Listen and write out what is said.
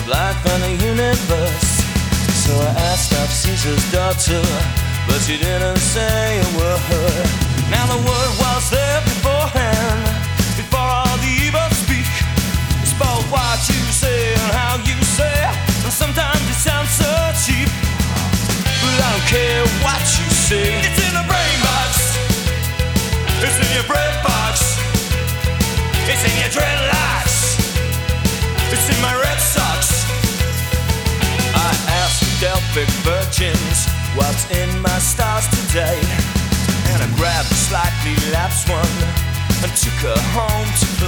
of life and the universe. So I asked of Caesar's daughter, but she didn't say a word. Now the word was there beforehand, before all the evil speak. It's both what you say and how you say, and sometimes it sounds so cheap. But I don't care what you say. It's in the brain box, it's in your bread box, it's in your dreadlocks, it's in my red socks. I asked the Delphic virgins what's in my stars today, and I grabbed a slightly lapsed one and took her home to